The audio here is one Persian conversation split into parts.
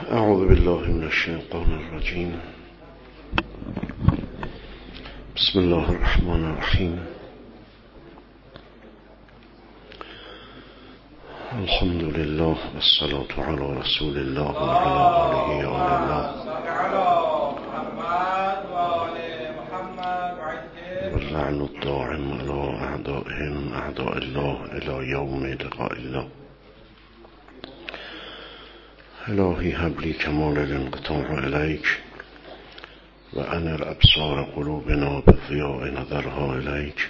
اعوذ بالله من الشیطان الرجیم. بسم الله الرحمن الرحیم. الحمد لله والصلاة على رسول الله وعلى آله و الله واللعن الدائم على أعدائهم أعداء الله إلى يوم لقاء الله. الهی هب لی کمال الانقطاع الیک و انر ابصار قلوبنا بضیاء نظرها الیک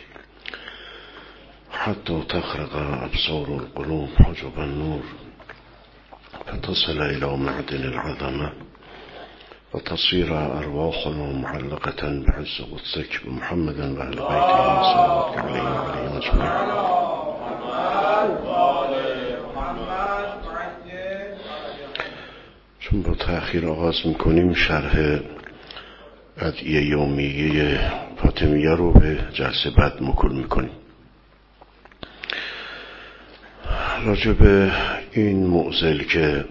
حتی تخرق ابصار القلوب حجب النور فتصل الى معدن العظمه و تصير ارواحنا معلقه بعز قدسك بمحمد و اهل بیته صلواتك علیهم و علیهم اجمعین. چون با تأخیر آغاز میکنیم شرح ادعیه یومیه فاطمیه رو به جلسه بعد موکول میکنیم. راجع به این معضل که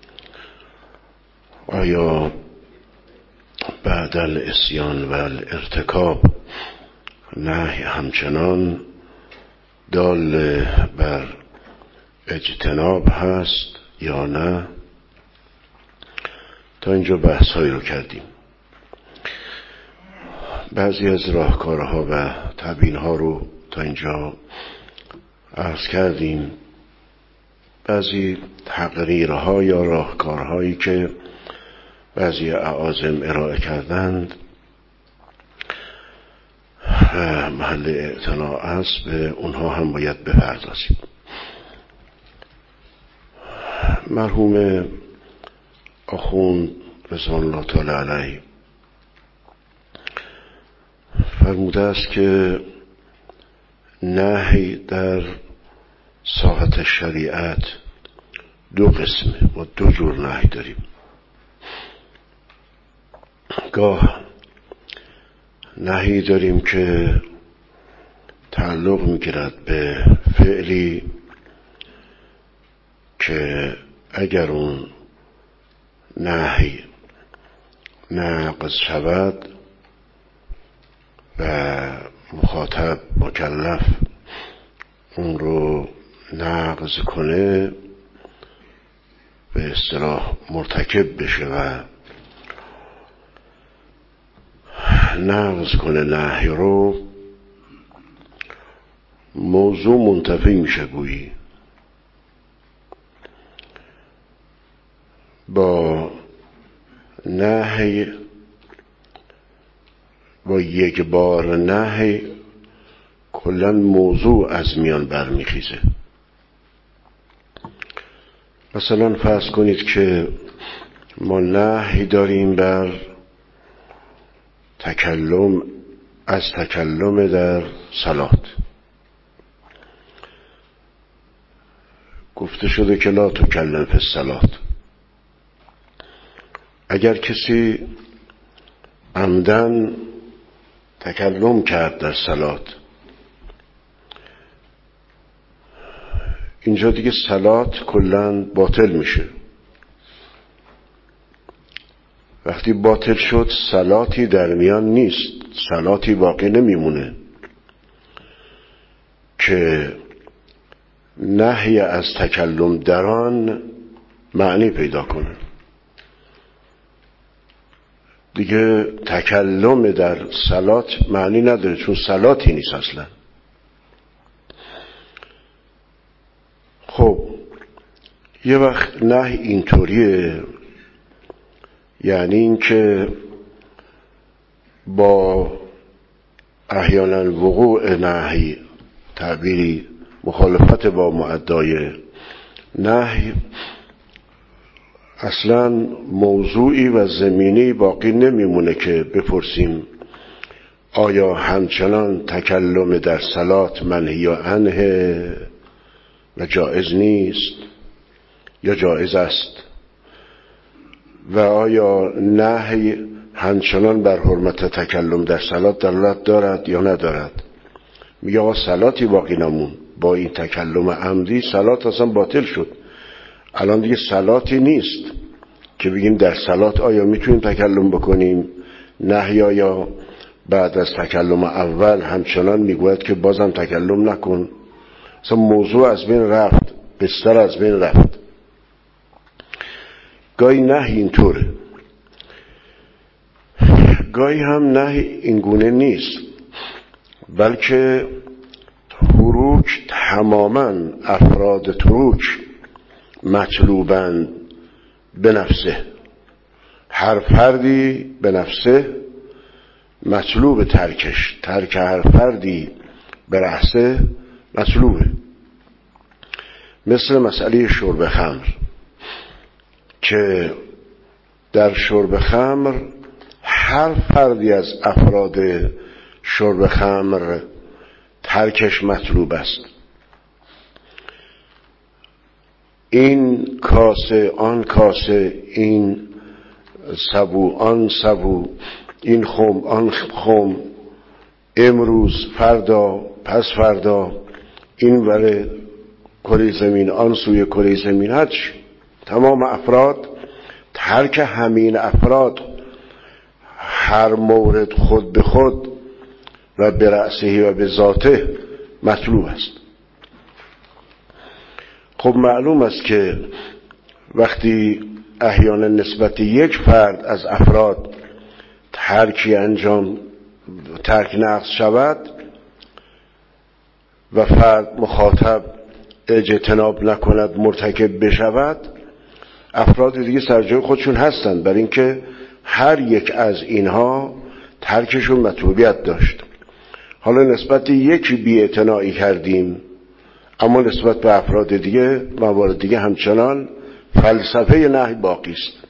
آیا بعد العصیان و الارتکاب نهی همچنان دال بر اجتناب هست یا نه، تا اینجا بحث هایی رو کردیم. بعضی از راهکارها و تبیین ها رو تا اینجا عرض کردیم. بعضی تقریرها یا راهکارهایی که بعضی اعاظم ارائه کردند محل اعتنا است، به اونها هم باید بپردازیم. مرحوم آخوند رضوان الله تعالی علیه فرموده است که نهی در ساحت شریعت دو قسمه، ما دو جور نهی داریم. گاه نهی داریم که تعلق میگیرد به فعلی که اگر اون نهی ناقض شود و مخاطب مکلف اون رو نقض کنه، به اصطلاح مرتکب بشه و نقض کنه نهی رو، موضوع منتفی میشه گویی. با نهی، با یک بار نهی کلا موضوع از میان برمیخیزه. مثلا فرض کنید که ما نهی داریم بر تکلم، از تکلم در صلات. گفته شده که لا تکلم فی الصلات. اگر کسی عمدن تکلم کرد در صلات، اینجا دیگه صلات کلاً باطل میشه. وقتی باطل شد صلاتی در میان نیست، صلاتی باقی نمیمونه که نهی از تکلم در آن معنی پیدا کنه. دیگه تکلم در صلات معنی نداره، چون صلاتی نیست اصلا. خب یه وقت نهی اینطوریه، یعنی این که با احیانا وقوع نهی، تعبیری مخالفت با معدای نهی، اصلا موضوعی و زمینی باقی نمیمونه که بپرسیم آیا همچنان تکلم در صلات منهی عنه و جایز نیست یا جایز است، و آیا نهی همچنان بر حرمت تکلم در صلات دلالت دارد یا ندارد. میگه آقا صلاتی باقی نمون، با این تکلم عمدی صلات اصلا باطل شد، الان دیگه صلاتی نیست که بگیم در صلات آیا میتونیم تکلم بکنیم، نهی آیا بعد از تکلم اول همچنان میگوید که بازم تکلم نکن. اصلا موضوع از بین رفت، بستر از بین رفت. گاهی نهی اینطوره، گاهی هم نهی اینگونه نیست، بلکه تروک تماما افراد تروک مطلوبند به نفسه. هر فردی به نفسه مطلوب ترکش، ترک هر فردی به رأسه مطلوبه. مثل مسئله شرب خمر که در شرب خمر هر فردی از افراد شرب خمر ترکش مطلوب است. این کاسه آن کاسه، این سبو آن سبو، این خم آن خم، امروز فردا پس فردا، این ور کره زمین آن سوی کره زمین، هرچی تمام افراد ترک همین افراد هر مورد خود به خود و به رأسه و به ذاته مطلوب است. خب معلوم است که وقتی احیانا نسبت یک فرد از افراد ترکی انجام ترک نقص شود و فرد مخاطب اجتناب نکند مرتکب بشود، افراد دیگه سرجای خودشون هستند، برای اینکه هر یک از اینها ترکشون مطلوبیت داشت. حالا نسبت یکی بی‌اعتنایی کردیم، اما نسبت به افراد دیگه موارد دیگه همچنان فلسفه نهی باقی است.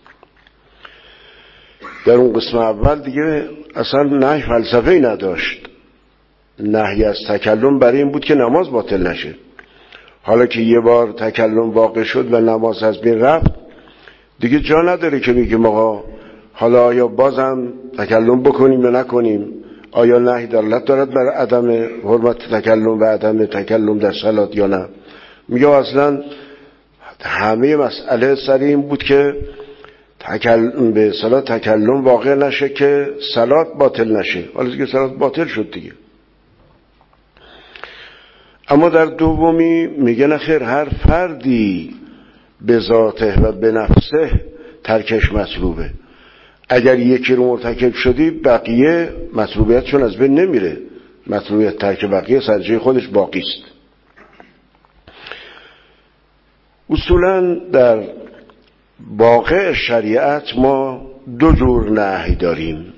در اون قسم اول دیگه اصلا نهی فلسفه‌ای نداشت. نهی از تکلم برای این بود که نماز باطل نشه. حالا که یه بار تکلم واقع شد و نماز از بین رفت، دیگه جا نداره که بگیم آقا حالا آیا بازم تکلم بکنیم یا نکنیم، آیا نهی دلالت دارد بر عدم حرمت تکلم و عدم تکلم در صلات یا نه. میگه اصلا همه مسئله سر این بود که به صلات تکلم واقع نشه که صلات باطل نشه. حالا دیگه صلات باطل شد دیگه. اما در دومی میگه نخیر، هر فردی به ذاته و به نفسه ترکش مطلوبه. اگر یکی رو مرتکب شدی بقیه مطلوبیتشون از بین نمیره، مطلوبیت ترک بقیه سر جای خودش باقی است. اصولا در واقع شریعت ما دو جور نهی داریم.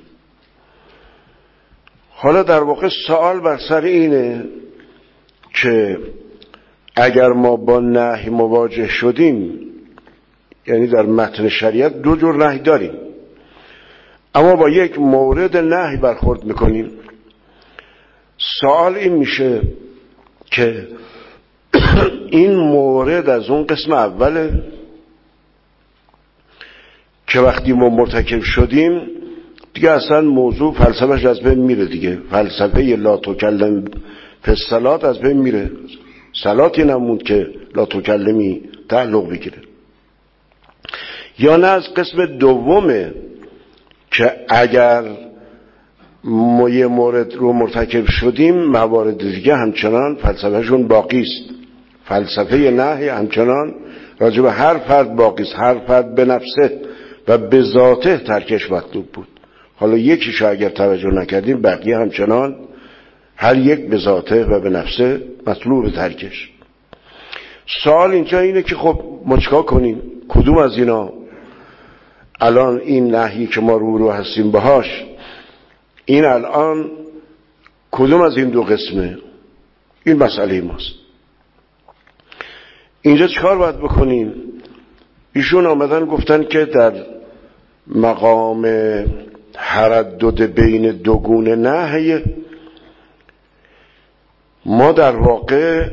حالا در واقع سوال بر سر اینه که اگر ما با نهی مواجه شدیم، یعنی در متن شریعت دو جور نهی داریم، اما با یک مورد نهی برخورد میکنیم، سوال این میشه که این مورد از اون قسم اوله که وقتی ما مرتکب شدیم دیگه اصلا موضوع فلسفهش از بین میره دیگه. فلسفه لا تکلم فی الصلات از بین میره، صلاتی نموند که لا تکلمی تعلق بگیره. یا نه از قسم دومه که اگر ما یه مورد رو مرتکب شدیم موارد دیگه همچنان فلسفهشون باقی است. فلسفه نهی همچنان راجع به هر فرد باقی است. هر فرد به نفسه و به ذاته ترکش مطلوب بود. حالا یکیشو اگر توجه نکردیم بقیه همچنان هر یک به ذاته و به نفسه مطلوب ترکش. سوال اینجا اینه که خب ما چیکار کنیم؟ کدوم از اینا الان این نهی که ما رو هستیم باهاش، این الان کدوم از این دو قسمه؟ این مسئله ماست. اینجا چیکار باید بکنیم؟ ایشون آمدن گفتن که در مقام تردد بین دو گونه نهی ما در واقع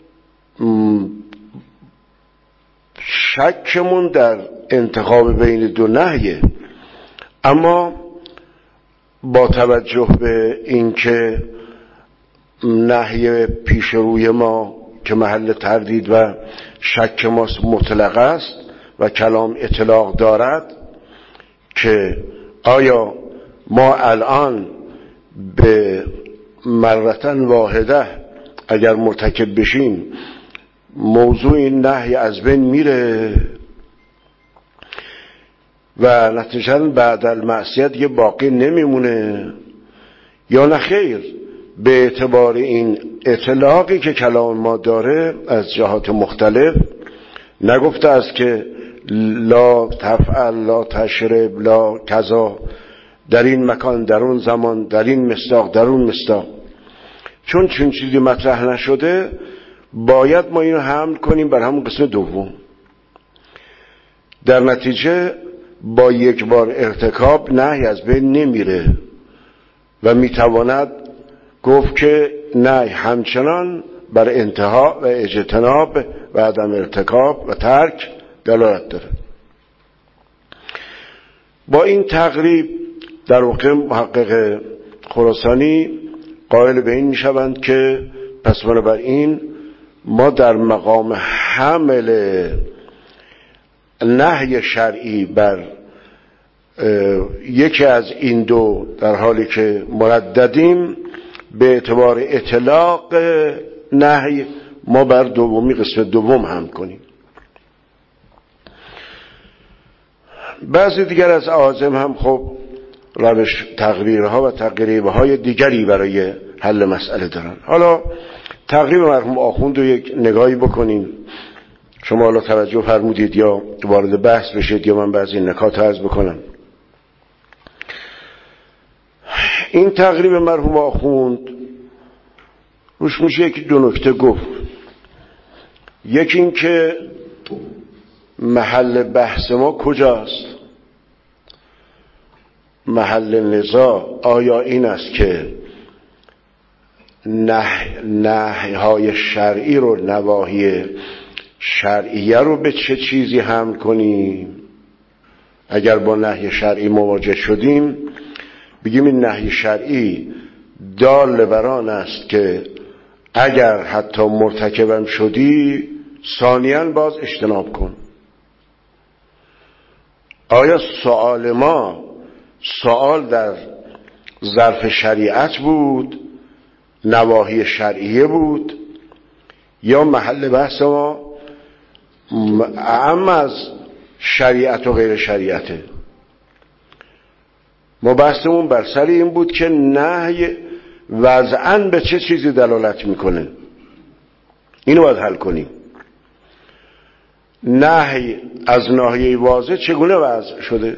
شکمون در انتخاب بین دو نهیه، اما با توجه به اینکه نهی پیش روی ما که محل تردید و شک ماست مطلق است و کلام اطلاق دارد که آیا ما الان به مرتن واحده اگر مرتکب بشیم موضوع این نهی از بین میره و نتیجه بعد المعصیت یه باقی نمیمونه، یا نه خیر، به اعتبار این اطلاقی که کلام ما داره از جهات مختلف نگفته است که لا تفعل، لا تشرب، لا کذا، در این مکان، در اون زمان، در این مصداق، در اون مصداق. چون چیزی مطرح نشده باید ما اینو حمل کنیم بر همون قسم دوم. در نتیجه با یک بار ارتکاب نهی از بین نمیره و میتواند گفت که نهی همچنان بر انتها و اجتناب و عدم ارتکاب و ترک دلالت داره. با این تقریب در واقع محقق خراسانی قائل به این میشوند که پس بنابراین ما در مقام حمل نهی شرعی بر یکی از این دو در حالی که مرددیم به اعتبار اطلاق نهی ما بر دومی قسم دوم هم کنیم. بعضی دیگر از اعاجم هم خب روش تقریرها و تقریبهای دیگری برای حل مسئله دارن. حالا تقریب مرحوم آخوند رو یک نگاهی بکنیم. شما حالا توجه فرمودید یا وارد بحث بشید یا من بعضی نکات عرض بکنم. این تقریب مرحوم آخوند روش میشه یکی دو نکته گفت. یکی این که محل بحث ما کجاست؟ محل نزاع آیا این است که نهی های شرعی رو، نواهی شرعیه رو به چه چیزی حمل کنیم؟ اگر با نهی شرعی مواجه شدیم بگیم این نهی شرعی دال بر آن است که اگر حتی مرتکبم شدی ثانیاً باز اجتناب کن. آیا سؤال ما سؤال در ظرف شریعت بود، نواهی شرعیه بود، یا محل بحث ما اعم از شریعت و غیر شریعته؟ ما بحثمون بر سر این بود که نهی وضعاً به چه چیزی دلالت میکنه، اینو باید حل کنیم. نهی از ناحیه واضح چگونه وضع شده؟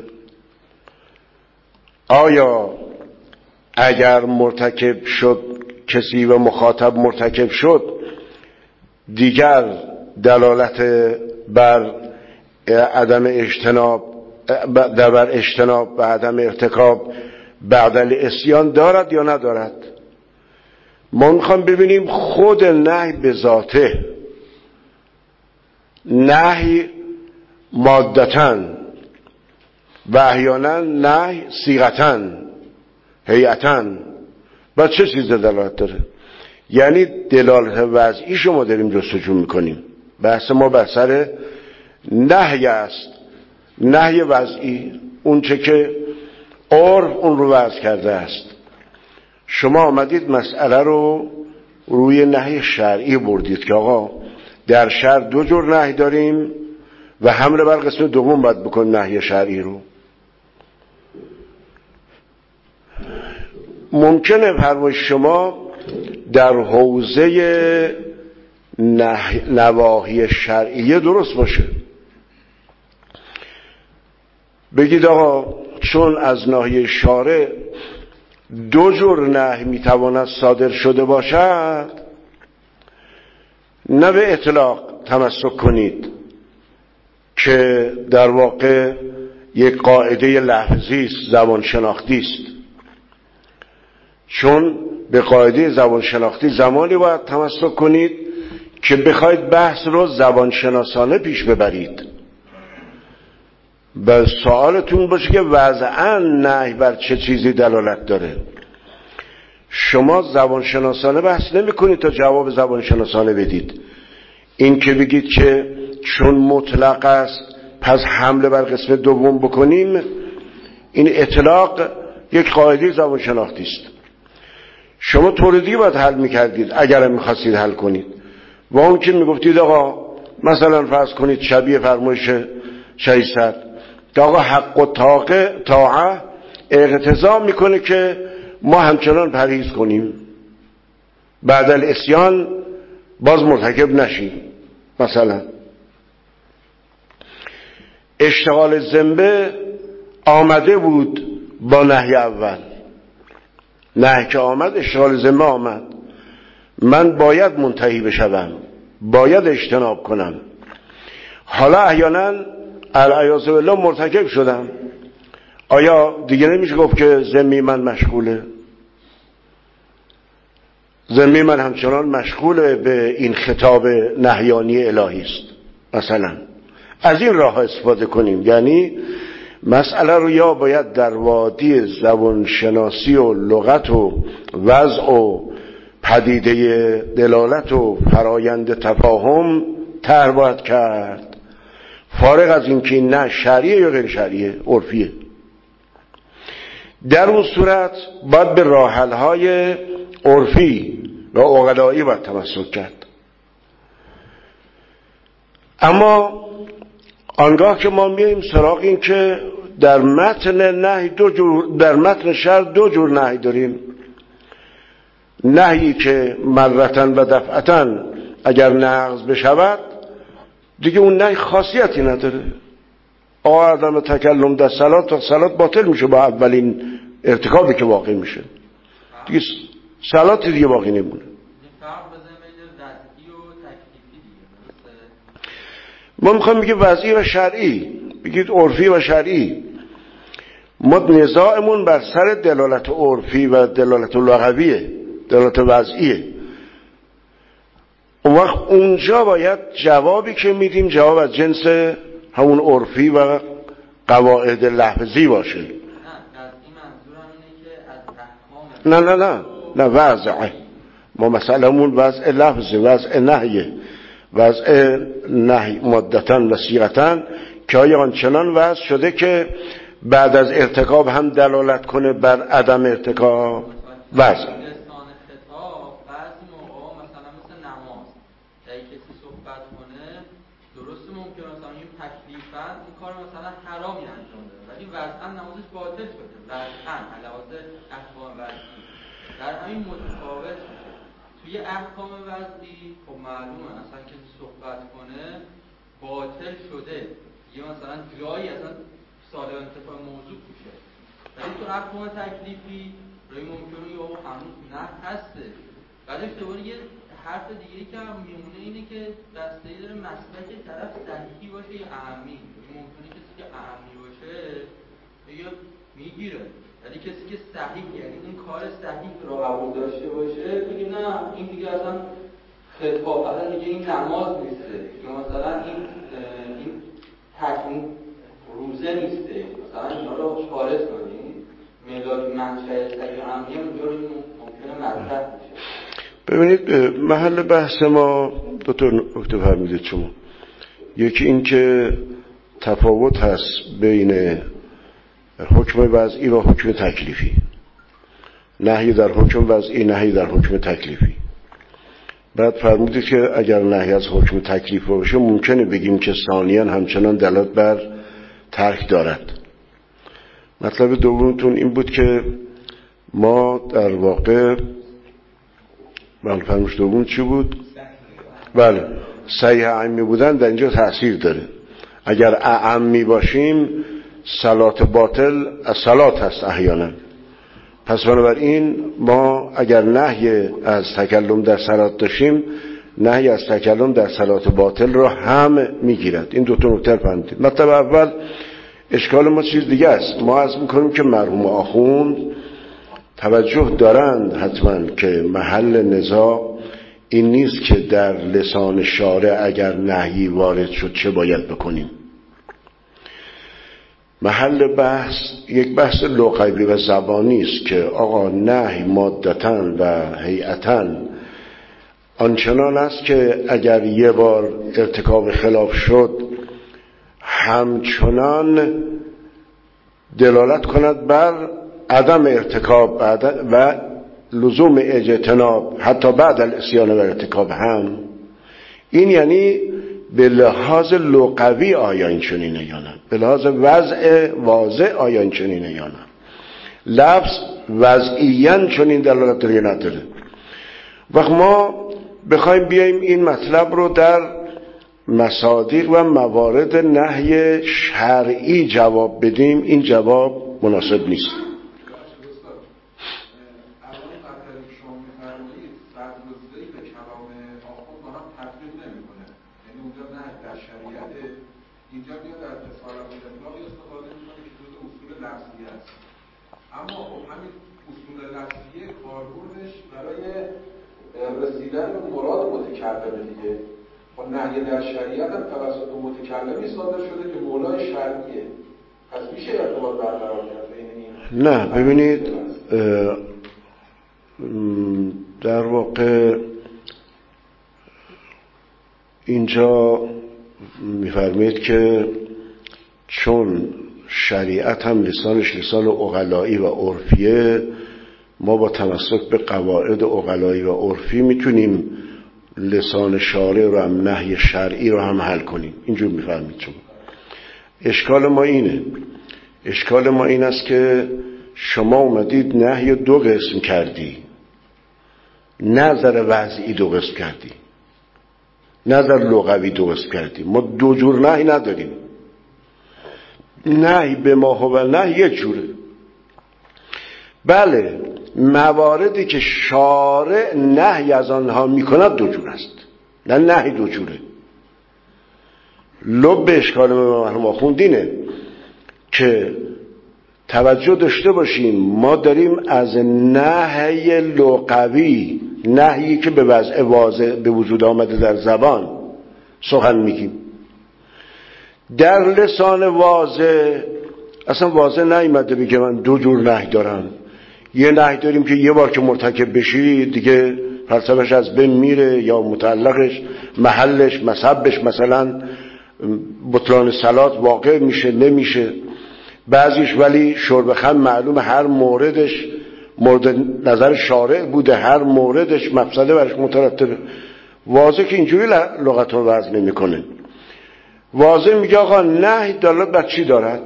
آیا اگر مرتکب شد کسی و مخاطب مرتکب شد دیگر دلالت بر عدم اجتناب بر اجتناب و عدم ارتکاب بعد العصیان دارد یا ندارد؟ ما میخوام ببینیم خود نهی به ذاته، نهی مادتن و احیانا نهی صیغتن هیئتن بر چه چیز دلالت داره؟ یعنی دلالت وضعی شما داریم جستجو میکنیم. بحث ما بر سر نهی است، نهی وضعی، اون چه که عرف اون رو وضع کرده است. شما آمدید مسئله رو روی نهی شرعی بردید که آقا در شرع دو جور نهی داریم و حمله بر قسم دوم باید بکن نهی شرعی رو. ممکنه فرمایش شما در حوزه نواهی شرعیه درست باشه، بگید آقا چون از ناحیه شارع دو جور نهی میتواند صادر شده باشد، نه به اطلاق تمسک کنید که در واقع یک قاعده لفظی است، زبان شناختی است. چون به قاعده زبان شناختی زمانی باید تمسک کنید که بخواید بحث رو زبان شناسانه پیش ببرید و سوالتون باشه که وضعاً نهی بر چه چیزی دلالت داره. شما زبان شناسانه بحث نمی کنید تا جواب زبان شناسانه بدید. این که بگید که چون مطلق است پس حمله بر قسم دوم بکنیم، این اطلاق یک قاعده زبان شناختی است. شما طور دیگه باید حل میکردید اگر میخواستید حل کنید. و اون که میگفتید آقا مثلا فرض کنید شبیه فرمایش شهید صدر که آقا حق و طاعه اقتضا میکنه که ما همچنان پرهیز کنیم، بعد الاسیان باز مرتکب نشیم. مثلا اشتغال ذمه آمده بود با نهی اول، نهی که آمد اشتغال ذمه آمد، من باید منتهی بشوم، باید اجتناب کنم. حالا احیانا العیاذ بالله مرتکب شدم، آیا دیگه نمیشه گفت که ذمه من مشغوله؟ ذمه من همچنان مشغول به این خطاب نهیانی الهی است. مثلا از این راه استفاده کنیم، یعنی مسئله رو یا باید در وادی زبان شناسی و لغت و وضع و پدیده دلالت و فرایند تفاهم طرح باید کرد، فارغ از اینکه نه شرعیه یا غیر شرعیه، عرفیه. در اون صورت باید به راه‌حل‌های عرفی و عقلایی باید تمسک کرد. اما آنگاه که ما میاییم سراغ این که در متن نهی در متن شرع دو جور نهی داریم، نهی که مرتن و دفعتن اگر نقض بشود دیگه اون نهی خاصیتی نداره، عدم تکلم در صلات و صلات باطل میشه با اولین ارتکابی که واقع میشه، دیگه صلات دیگه باقی نمونه. ما میخوایم بگیم وضعی و شرعی، بگید عرفی و شرعی. ما نزاعمون بر سر دلالت عرفی و دلالت لغویه، دلالت وضعیه. اون وقت اونجا باید جوابی که میدیم جواب از جنس همون عرفی و قواعد لفظی باشه. نه وضعه. ما مثلا وضع لفظی، وضع نهیه، وضع نهی مادتن و صیغتن که آیا آنچنان وضع شده که بعد از ارتکاب هم دلالت کنه بر عدم ارتکاب. وضع حرامی انجام داده ولی وضعا نمازش باطل شده، وضعا علاوه احکام وضعی در همین متفاوت میشه. توی احکام وضعی خب معلومه اصلا کسی صحبت کنه باطل شده، یه مثلا جایی اصلا سالب انتفاع موضوع میشه. ولی تو احکام تکلیفی روی ممکنه یا هنوز نه هسته. بعدش دوباره یه حرف دیگه که هم میمونه اینه که دسته‌ای داره مسلک طرف صحیحی باشه یا اعمی. ممکنه کسی که اعمی باشه یا میگیره، ولی کسی که صحیح یعنی این کار صحیح رو قبول داشته باشه بگه نه این دیگه اصلا خطاب اصلا میگه این نماز نیسته یا مثلا این تکمیل روزه نیسته، مثلا اینا رو خارج کنیم مدار منشأ صحیح اعمی اونجا رو ممکنه مطرح بشه. ببینید محل بحث ما دو تا نکته فهمیدید شما. یکی این که تفاوت هست بین حکم وضعی و حکم تکلیفی، نهی در حکم وضعی، نهی در حکم تکلیفی. بعد فرمودید که اگر نهی از حکم تکلیف باشه ممکنه بگیم که ثانیاً همچنان دلالت بر ترک دارد. مطلب دومتون این بود که ما در واقع فرموش دوم چی بود؟ بله، صحیح اعمی بودن در اینجا تأثیر داره. اگر اعمی باشیم صلات باطل از صلات هست احیانا. پس بنابراین ما اگر نهی از تکلم در صلات داشتیم نهی از تکلم در صلات باطل را هم میگیرد. این دو تا نکته فهمیدید. مطلب اول اشکال ما چیز دیگه است. ما عرض میکنیم که مرحوم آخوند توجه دارند حتما که محل نزاع این نیست که در لسان شارع اگر نهی وارد شد چه باید بکنیم. محل بحث یک بحث لغوی و زبانی است که آقا نهی مادتن و هیئتن آنچنان است که اگر یه بار ارتکاب خلاف شد همچنان دلالت کند بر عدم ارتکاب و لزوم اجتناب حتی بعد الاسیان و ارتکاب هم. این یعنی به لحاظ لغوی آیا این چنینه یا نه، به لحاظ وضع واضح آیا این چنینه یا نه. لفظ وضعیاً چنین دلالت داره یا نداره. وقت ما بخوایم بیاییم این مطلب رو در مصادیق و موارد نهی شرعی جواب بدیم، این جواب مناسب نیست. اینجا میاد در اتصال و اطلاق استفاده میکنه که جزء اصول لفظی است. اما خب همین اصول لفظی کاربردش برای رسیدن به مراد متکلمه دیگه. خب نهی در شریعت هم توسط متکلمی صادر شده که مولای شرعیه. پس میشه ارتباط برقرار کرد بین این؟ نه ببینید، در واقع اینجا میفرمایید که چون شریعت هم لسانش لسان عقلایی و عرفیه، ما با تمسک به قواعد عقلایی و عرفی میتونیم لسان شارع رو هم نهی شرعی رو هم حل کنیم. اینجور میفرمایید شما. اشکال ما این است که شما اومدید نهی دو قسم کردی، نظر وضعی دو قسم کردی، نظر لغوی دو قسم کردی. ما دو جور نهی نداریم. نهی به ما هو نهی یک جوره. بله، مواردی که شارع نهی از آنها میکند دو جور است، نه نهی دو جوره. لب اشکال ما خوندینه که توجه داشته باشیم ما داریم از نهی لغوی، نهیی که به وضع واضح به وجود آمده در زبان سخن میگیم. در لسان واضح اصلا واضح نیامده بگه من دو جور نهی دارم. یه نهی داریم که یه بار که مرتکب بشی دیگه فلسفه‌اش از بین میره، یا متعلقش محلش مذهبش مثلا بطلان صلات واقع میشه نمیشه. بعضیش ولی شرب خمر معلوم هر موردش مورد نظر شارع بوده، هر موردش مفسده برش مترتبه. واضح که اینجوری لغت رو وضع نمیکنه. واضح میگه آقا نهی دلالت بر چی دارد؟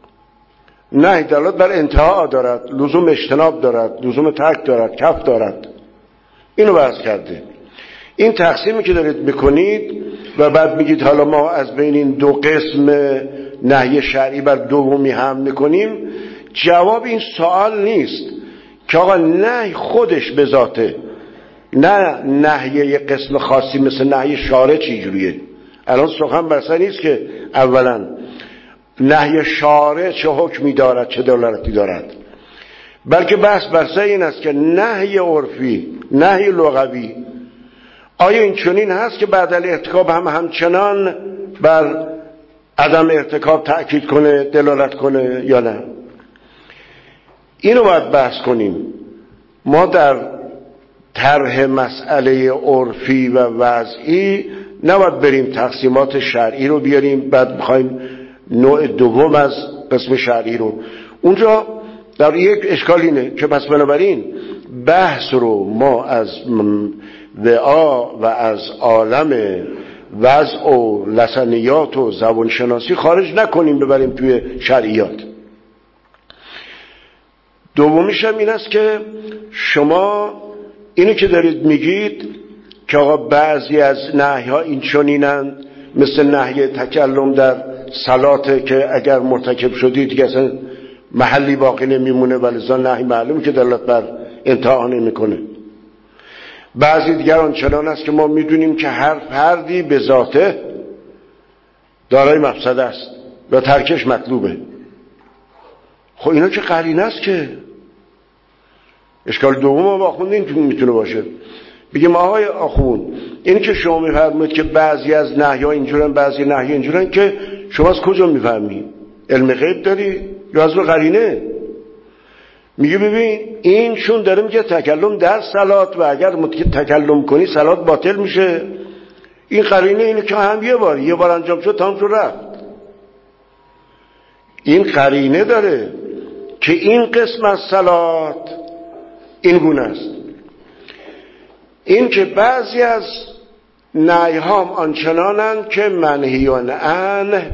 نهی دلالت بر انتها دارد، لزوم اجتناب دارد، لزوم ترک دارد، کف دارد. اینو وضع کرده. این تقسیمی که دارید میکنید و بعد میگید حالا ما از بین این دو قسم نهی شرعی بر دومی هم میکنیم، جواب این سوال نیست که آقا نهی خودش به ذاته، نه نهی یک قسم خاصی مثل نهی شارع چی جوریه. الان سخن بر سر نیست که اولا نهی شارع چه حکمی دارد چه دلالتی دارد، بلکه بحث بر سر این است که نهی عرفی، نهی لغوی، آیا این چنین هست که بعد الارتکاب هم همچنان بر عدم ارتکاب تأکید کنه، دلالت کنه یا نه؟ اینو باید بحث کنیم. ما در طرح مسئله عرفی و وضعی نباید بریم تقسیمات شرعی رو بیاریم بعد بخوایم نوع دوم از قسم شرعی رو. اونجا در یک اشکال اینه که پس بنابراین بحث رو ما از وعا و از عالم وضع و لسنیات و زبان شناسی خارج نکنیم ببریم توی شرعیات. دومیش هم این است که شما اینو که دارید میگید که آقا بعضی از نهی ها این چنینند، مثل نهی تکلم در صلاته که اگر مرتکب شدید دیگه اصلا محلی باقی نمیمونه، ولی زن نهی معلوم که دلالت بر انتها نمیکنه. بعضی دیگر آنچنان است که ما میدونیم که هر فردی به ذاته دارای مفسده است و ترکش مطلوبه. خب اینا که قرینه است که اشکال دوم با خوندین میتونه باشه. بگیم آقای آخوند این که شما میفرمایید که بعضی از نهی‌ها اینجورن بعضی نهی‌ها اینجورن، که شما از کجا میفهمید؟ علم غیب داری یا از قرینه؟ میگه ببین این چون داره میگه تکلم در صلات و اگر تکلم کنی صلات باطل میشه. این قرینه اینه که هم یه بار انجام شد تمام شد رفت. این قرینه داره که این قسم از صلات این گونه است. این که بعضی از نهی ها آنچنانند که منهیان عنه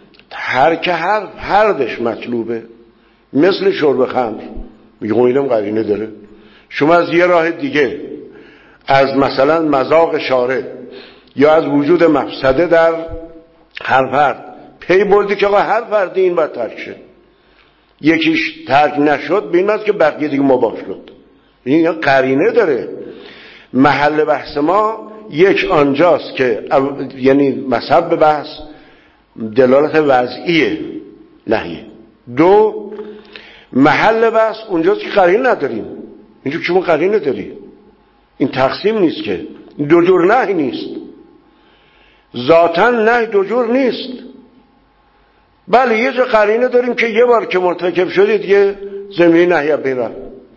هردش مطلوبه، مثل شرب خمر. میگم اینم قرینه داره. شما از یه راه دیگه، از مثلا مذاق شارب یا از وجود مفسده در هر فرد پی بردی که آقا هر فردی این باید ترک شد، یکیش ترک نشد به این معنی که بقیه دیگه مباح شد. این قرینه داره. محل بحث ما یک آنجاست که یعنی مذهب بحث دلالت وضعیه نهیه. دو، محل بحث اونجاست که قرینه نداریم. اینجا که شما قرینه داری، این تقسیم نیست که دو جور نهی نیست، ذاتاً نهی دو جور نیست. بله یه جا قرینه داریم که یه بار که مرتکب شدید یه زمینی نهی بین رفت.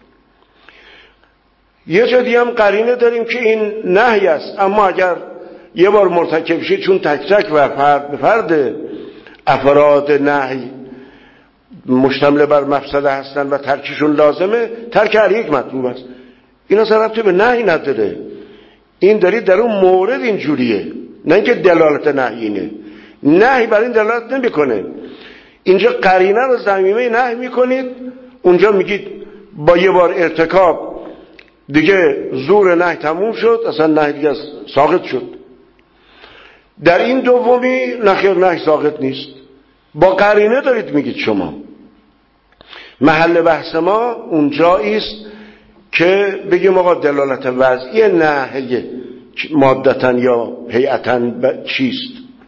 یه جا دیگه هم قرینه داریم که این نهی است، اما اگر یه بار مرتکب شید چون تک تک و فرد به فرد افراد نهی مشتمل بر مفسده هستن و ترکشون لازمه، ترک هر یک مطلوب است. این اصلا ربطی به نهی نداره. این دارید در اون مورد اینجوریه، نه اینکه دلالت نهی اینه. نهی بر این دلالت نمیکنه. اینجا قرینه رو ضمیمه نهی میکنید، اونجا میگید با یه بار ارتکاب دیگه زور نهی تموم شد، اصلا نهی دیگه ساقط شد. در این دومی نخیر نهی ساقط نیست، با قرینه دارید میگید شما. محل بحث ما اونجایی است که بگیم آقا دلالت وضعی نهی مادتاً یا هیئتاً چیست.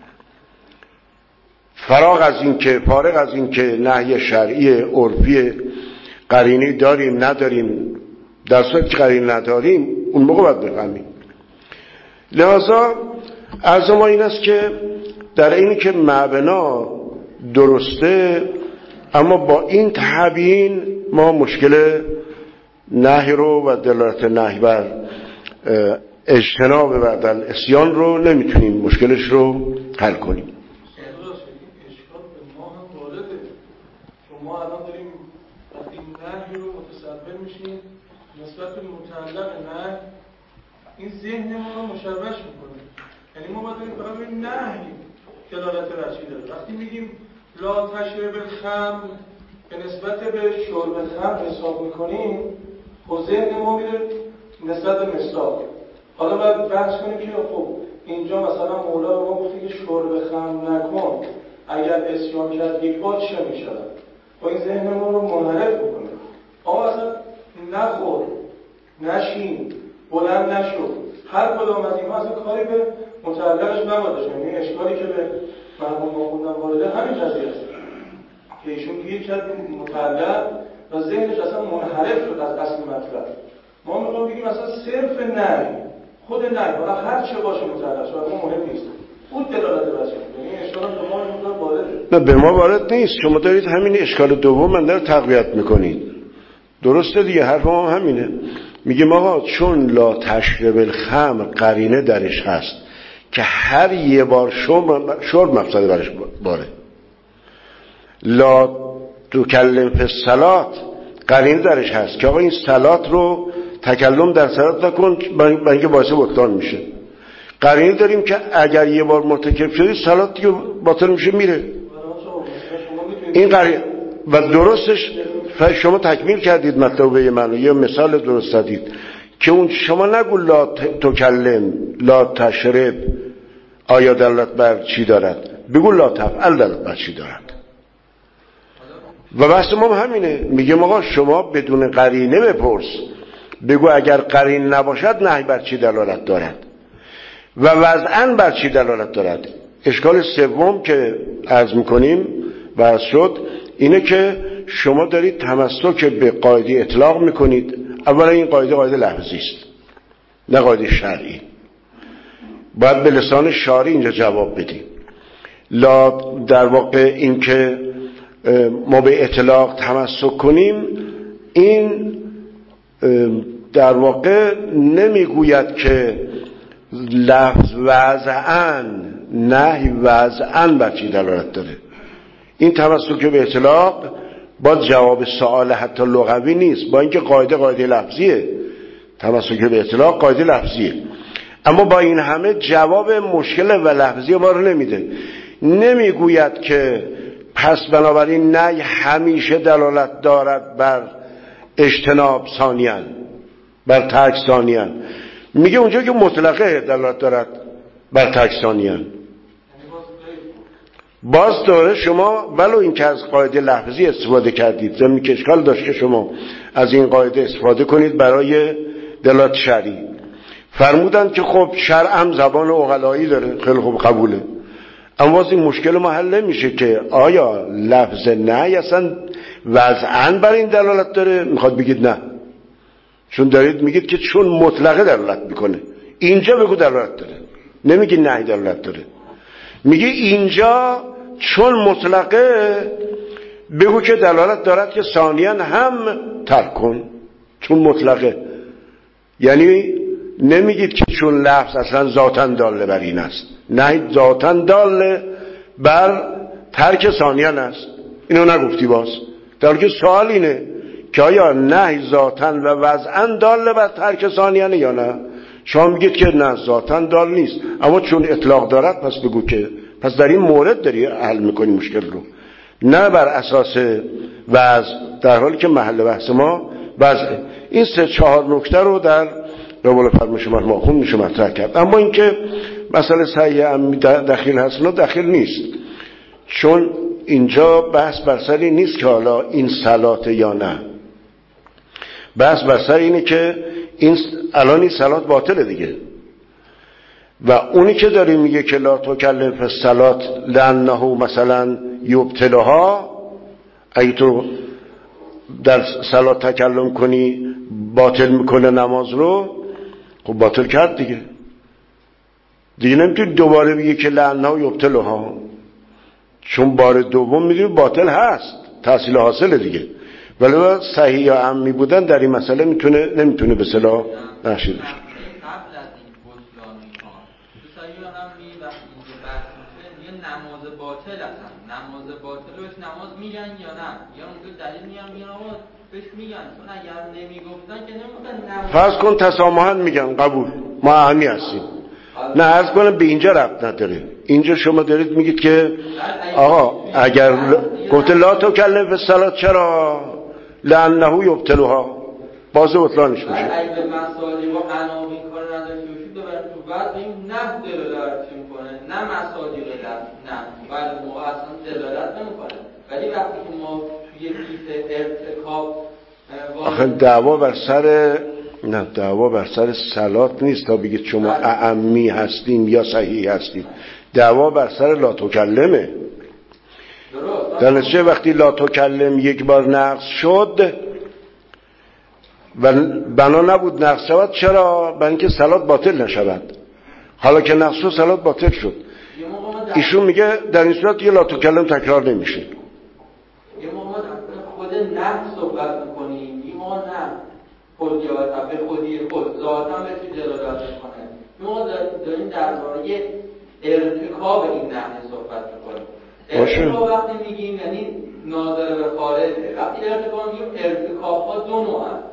فارغ از این که نهی شرعی عرفی قرینه داریم نداریم، در صورتی که قرینه نداریم اون موقع باید بفهمیم. لذا عرض ما این است که در اینی که مبنا درسته، اما با این تبیین ما مشکل نهی رو و دلالت نهی بر اجتناب بعد العصیان رو نمیتونیم مشکلش رو حل کنیم. ما الان داریم وقتی نهی رو متصور میشیم نسبت به متعلق نهی، این ذهن ما رو مشوش میکنه. یعنی ما باید برای این نهی دلالت وجهی داره. وقتی میگیم لا تشرب الخمر به نسبت به شرب خمر حساب میکنیم، خب ذهن ما میره نسبت به مصداق. حالا باید بحث کنیم که خب اینجا مثلا مولا به ما گفته که شرب خمر نکن، اگر عصیان کرد یک بار چه میشود؟ با این ذهن ما رو منحرف بکنه. آقا اصلا نخور، نشین، بلند نشو، هر کدام از اینها اصلا کاری به متعلقش نباشه. یعنی اشکالی که به مرحوم آقایان وارده همین قضیه است که ایشون گیر کرد متعلق و ذهنش اصلا منحرف شد از اصل مطلب. ما میخوام بگیم اصلا صرف نهی، خود نهی حالا هر چه باشه متعلق شد ما مهم نیست، اون دلالت وجهی. یعنی اشکال به ما اینجا وارده. نه به ما وارد نیست، شما دارید همین اشکال دوم من در تقویت میکنید. درسته دیگه، حرف ما همینه. میگیم آقا چون لا تشرب الخمر قرینه درش هست که هر یه بار شرب مفسده برش باره، لا تکلم فی الصلاة قرینه درش هست که آقا این صلات رو تکلم در صلات نکن برای اینکه باعث بطلان میشه. قرینه داریم که اگر یه بار مرتکب شدی صلات دیگه باطل میشه میره. این قرینه و درستش شما تکمیل کردید مطلب منو، یه مثال درست دادید که اون شما نگو لا تکلم لا تشرب آیا دلالت بر چی دارد، بگو لا تفعل دلالت بر چی دارد. و بحث ما همینه، میگم آقا شما بدون قرینه بپرس، بگو اگر قرین نباشد نهی بر چی دلالت دارد و وضعاً بر چی دلالت دارد. اشکال سوم که عرض میکنیم بحث شد اینه که شما دارید تمسک به قاعده اطلاق میکنید. اولا این قاعده لفظی است نه قاعده شرعی، باید به لسان شارع اینجا جواب بدیم. لا در واقع این که ما به اطلاق تمسک کنیم، این در واقع نمیگوید که لفظ وضعاً نهی وضعاً بر چی دلالت داره. این تمسک به اطلاق با جواب سوال حتی لغوی نیست، با اینکه قاعده لفظیه، تمسک به اطلاق قاعده لفظیه، اما با این همه جواب مشکل و لفظی ما رو نمیده. نمیگوید که پس بنابراین نهی همیشه دلالت دارد بر اجتناب ثانیاً، بر ترک ثانیاً. میگه اونجا که مطلقه دلالت دارد بر ترک ثانیاً. باز داره شما ولو این که از قاعده لفظی استفاده کردید، ضمن که اشکال داشت که شما از این قاعده استفاده کنید برای دلالت شرعی. فرمودند که خب شرعم زبان عقلایی داره، خیلی خوب قبوله، اما باز این مشکل ما حل نمیشه که آیا لفظ نهی اصلا وضعاً بر این دلالت داره؟ میخواد بگید نه، چون دارید میگید که چون مطلقه دلالت میکنه، اینجا بگو دلالت داره، نمیگی نهی دلالت داره، میگی اینجا چون مطلقه بگو که دلالت دارد که ثانیاً هم ترک کن، چون مطلقه. یعنی نمیگید که چون لفظ اصلا ذاتاً داله بر این است، نهی ذاتاً داله بر ترک ثانیاً است، اینو نگفتی باز، در حالی که سوال اینه که آیا نهی ذاتاً و وضعاً داله بر ترک ثانیاً یا نه؟ شما میگید که نه ذاتاً دال نیست، اما چون اطلاق دارد پس بگو که پس در این مورد داری حل میکنی مشکل رو، نه بر اساس وضع، در حالی که محل بحث ما وضعه. این 3-4 نکته رو در قبول فرمایش مرحوم میشه مطرح کرد. اما اینکه مسئله صحیح عمی دخیل هست نه دخیل نیست، چون اینجا بحث بر سر این نیست که حالا این صلات یا نه، بحث بر سر اینه که این الان این صلات باطله دیگه، و اونی که داری میگه که لا تکلم فی الصلات لانه مثلا یبطلها، اگه تو در صلات تکلم کنی باطل میکنه نماز رو، خب باطل کرد دیگه نمیتونی دوباره بگی که لانه یبطلها، چون بار دوم میدونی باطل هست، تحصیل حاصله دیگه. ولی صحیح یا عمی بودن در این مسئله نمیتونه به صلاح نقشی بشه. نماز باطل هستن، نماز باطل بهش نماز میگن یا نه، یا اونجا دلیل میگن نماز بهش میگن، چون اگر نمیگفتن که نمیگن. فرض کن تسامحاً میگن قبول، ما اهمی هستیم، نه عرض کنم به اینجا ربط نداره. اینجا شما دارید میگید که آقا اگر گفته لا تکلم فی الصلاة چرا؟ لانه یبطلها، باز بطلانش میشه. اگه به مسائلی و عناوین کار نداشته باشید ببرید تو بعد این نه دلالت میکنه، نه مسائلی نه، بعد موقع اصلا دلالت نمیکنه. ولی وقتی که ما توی کیف ارتکاب آخه دعوا بر سر صلات نیست تا بگید شما اعمی هستیم یا صحیح هستیم، دعوا بر سر لا تکلمه. در نتیجه وقتی لا تکلم یک بار نقض شد و بنا نبود نقض شود، چرا؟ برای اینکه صلات باطل نشود. حالا که نقض شد صلات باطل شد. ایشون میگه در این صورت یه لا تکلم تکرار نمیشه. یه موقع خود نقض صحبت میکنیم، یه موقع نه خودیات به خودی خود ذاتا به دلالت میکنه، یه موقع داریم درباره ارتکاب این نقض صحبت میکنیم. ارتکاب وقتی میگیم یعنی ناظر به خارجه. وقتی ارتکاب میگیم ارتکاب‌ها دو نوع هست.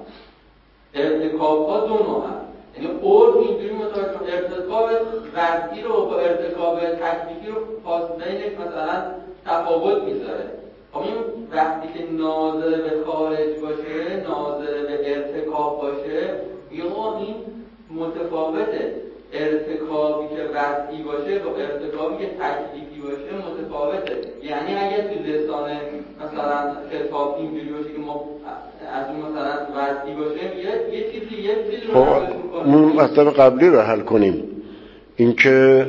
یعنی عرف اینجوری متوجه ارتکاب وضعی رو با ارتکاب تکلیفی رو بینش مثلا تفاوت میذاره. خب این وقتی که ناظر به خارج باشه، ناظر به ارتکاب باشه، یه این متفاوته. ارتکابی که وضعی باشه با ارتکابی که تکلیفی باشه متفاوته. یعنی اگه تو لسان مثلا خطاب اینجوری باشه که ما از اون مثلا وضعی باشه یه چیزی رو اون مطلب قبلی رو حل کنیم، اینکه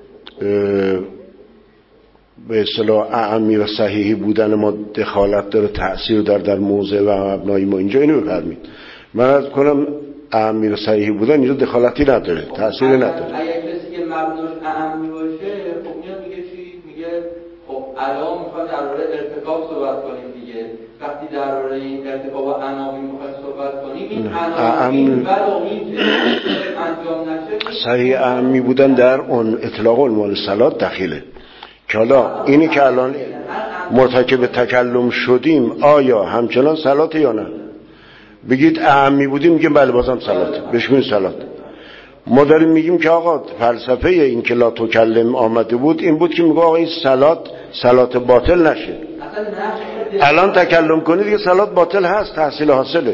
به اصطلاح اعمی و صحیحی بودن ما دخالت داره، تأثیر داره در موضع و مبنای ما. اینجا اینو بفرمید. من از کنم اعمی و صحیحی بودن اینجا دخالتی نداره، تأثیری نداره. اگر کسی که مبناش اعمی باشه، خب میاد میگه چی؟ میگه خب الان میخواد درباره ارتکاب صحبت کنیم دیگه. وقتی درباره این ارتکاب و عناوین میخواد صحبت کنیم، این عناوین ولو این انجام نشه صحیح اعمی بودن در اون اطلاق عنوان صلات دخیله. که حالا اینی که الان مرتکب تکلم شدیم آیا همچنان صلات یا نه؟ بگید اعمی بودیم میگیم بله بازم صلات، بشمین صلات. ما داریم میگیم که آقا فلسفه این که لا تکلم آمده بود این بود که میگه آقا این صلات باطل نشه. الان تکلم کنید دیگه صلات باطل هست، تحصیل حاصله. اصلا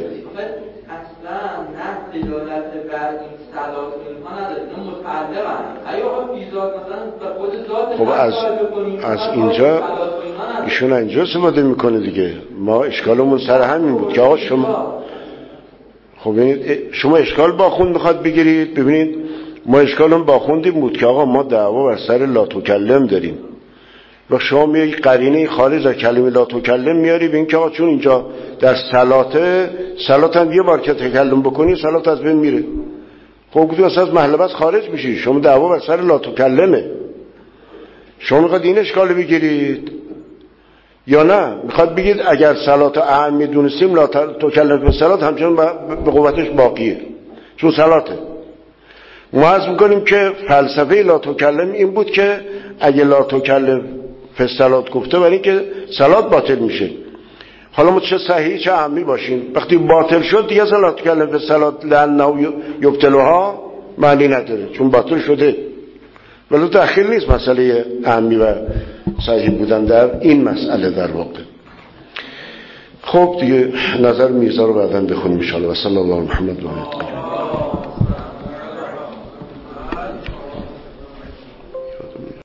نه دلالت بر این صلات اینها نداره، اینا متعلقن. اگه آقا بیزاد مثلا به خود ذات خب از اینجا ایشون اینجا استفاده میکنه دیگه. ما اشکالمون سر همین بود که آقا خب ببینید شما اشکال باخوند میخواد بگیرید. ببینید ما اشکالمون باخوندی بود که آقا ما دعوا بر سر لا تکلم داریم و شما میای قرینه خارج از کلمه لا تکلم میاری به این که آقا چون اینجا در صلات هم یه بار که تکلم بکنی صلات از بین میره. خب گفتیم اصلا از محل بس خارج میشی، شما دعوا بر سر لا تکلمه. شما میخواد این اشکال بگیرید یا نه میخواد بگید اگر صلات اعم میدونستیم لا تکلم به صلات همچنان به قوتش باقیه چون صلاته. ما عرض میکنیم که فلسفه لا تکلم این بود که اگه لا تکلم به صلات گفته برای این که صلات باطل میشه. حالا ما چه صحیح چه اعمی باشیم وقتی باطل شد دیگه لا تکلم به صلات لانه یبطلها معنی نداره چون باطل شده. ولی داخل نیست مسئله اعمی و صحیح بودن در این مسئله در واقع. خب دیگه نظر میرزا رو بعداً بخونیم ان شاء الله. و صلی الله علی محمد و آله.